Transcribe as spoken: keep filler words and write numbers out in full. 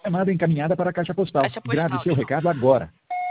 Chamada encaminhada para a caixa postal. Caixa postal, Grave seu não. recado agora.